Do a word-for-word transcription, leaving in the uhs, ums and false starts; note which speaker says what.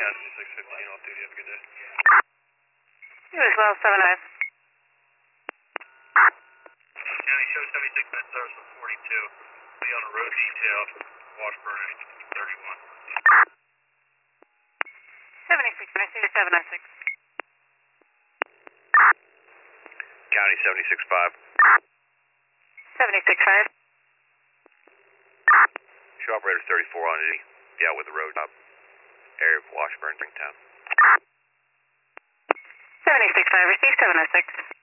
Speaker 1: County six fifteen off duty. Have a good day.
Speaker 2: You as well, seven nine.
Speaker 1: County show seventy-six minutes service from forty-two. Be on a road detail. Washburn thirty-one.
Speaker 2: seventy-six, I see you seven nine six.
Speaker 1: County seventy-six five.
Speaker 2: seventy-six five.
Speaker 1: Show operator thirty-four on duty. Be out with the road up. Area of Washburn, Ringtown.
Speaker 2: seventy-six five, receive seven oh six.